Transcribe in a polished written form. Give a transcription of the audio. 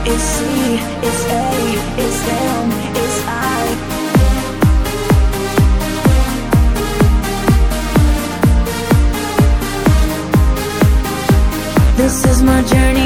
it's C, it's A, it's M, it's I. This is my journey.